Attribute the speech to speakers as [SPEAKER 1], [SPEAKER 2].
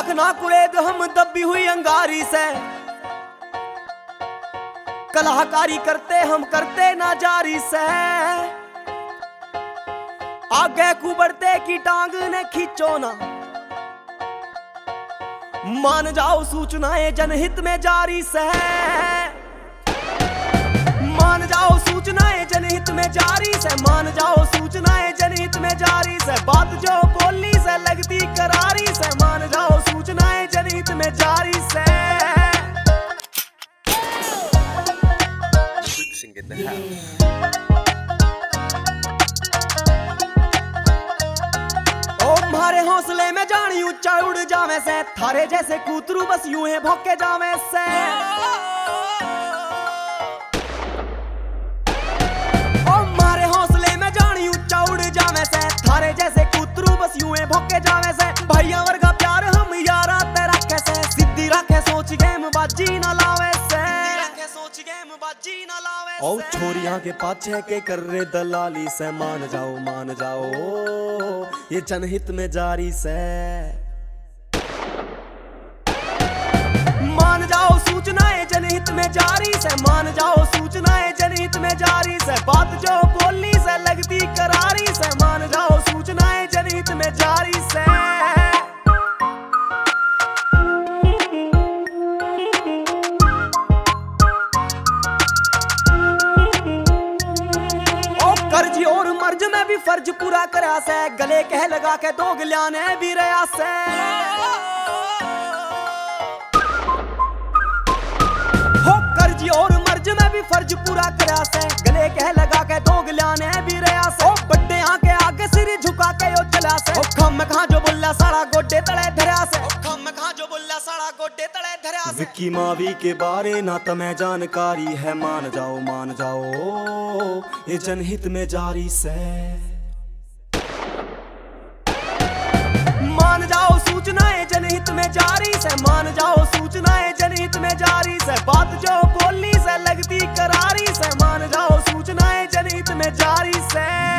[SPEAKER 1] रखना कुरेद हम दबी हुई अंगारी से, कलाकारी करते हम करते ना जारी से। आगे कुबड़ते की टांग ने खींचो ना, मान जाओ सूचनाएं जनहित में जारी से। मान जाओ सूचनाएं जनहित में जारी से, मान जाओ सूचनाएं जनहित में जारी से। बात जो बोली से लगती करारी से, मान जाओ सूचनाएं जनहित में जारी से। तुम्हारे हौसले में जानी ऊंचा उड़ जावे से, थारे जैसे कूतरू बस यूं ही भौंके जावे से। तुम्हारे हौसले में जानी ऊंचा उड़ जावे से, थारे जैसे कूतरू बस यूं ही भौंके जावे से। भैया वर्गा प्यार हम यारा तेरा कैसे, सिद्धि रखे सोच गेम बाजी ना लावे से, सोच गेम बाजी ना लावे से। ओ छोरियां के पाछे के कर रे दलाली से, मान जाओ ये जनहित में जारी से। मान जाओ सूचनाएं जनहित में जारी से, मान जाओ सूचनाएं जनहित में जारी से। बात जो बोली से लगती करारी से, मान जाओ सूचनाएं जनहित में जारी से। कर्ज और मर्ज में भी फर्ज पूरा करा से, गले कह लगा के दो गलिया ने भी रया से। हो कर्ज और मर्ज में भी फर्ज पूरा करा से, गले कह लगा के दो गलिया ने भी रया से। बड्डे आके आगे सिर झुका के यो चला से, खम खा जो बोला साड़ा गोडे तले धरा से, खम खा जो बोला साड़ा गोडे तले धरा से। विक्की मावी के बारे ना तुम्हें जानकारी है, मान जाओ ये जनहित में जारी से। मान जाओ सूचनाएं जनहित में जारी से, मान जाओ सूचनाएं जनहित में जारी से। बात जो बोली से लगती करारी से, मान जाओ सूचनाएं जनहित में जारी से।